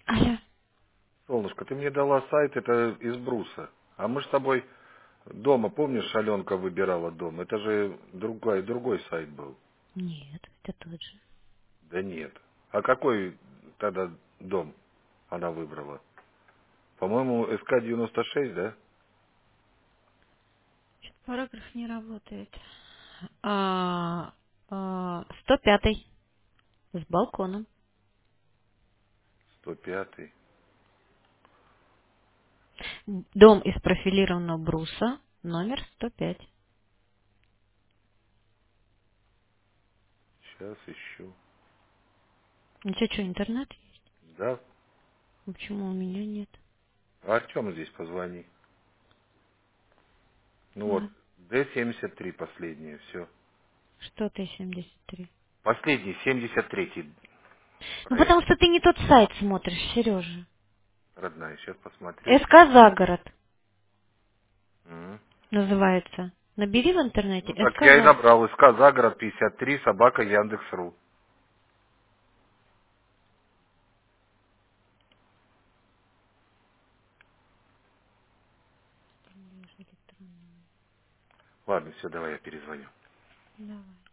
Алло. Солнышко, ты мне дала сайт, это из бруса. А мы с тобой дома, помнишь, Аленка выбирала дом? Это же другой сайт был. Нет, это тот же. Да нет. А какой тогда дом она выбрала? По-моему, СК-96, да? Что-то параграф не работает. 105 с балконом. 105-й. Дом из профилированного бруса, номер 105. Сейчас ищу. У тебя что, интернет есть? Да? А почему у меня нет? Артем здесь позвони. Ну вот, Ладно. Д-73 последнее, все. Что ты 73? Последний, 73-й Ну, проект. потому что ты не тот сайт смотришь, Сережа. Родная, сейчас посмотрю. СК Загород Мгм. называется. Набери в интернете Ну так СК я и Загород. набрал. СК Загород 53, собака Яндекс.ру. Ладно, все, давай я перезвоню. Давай.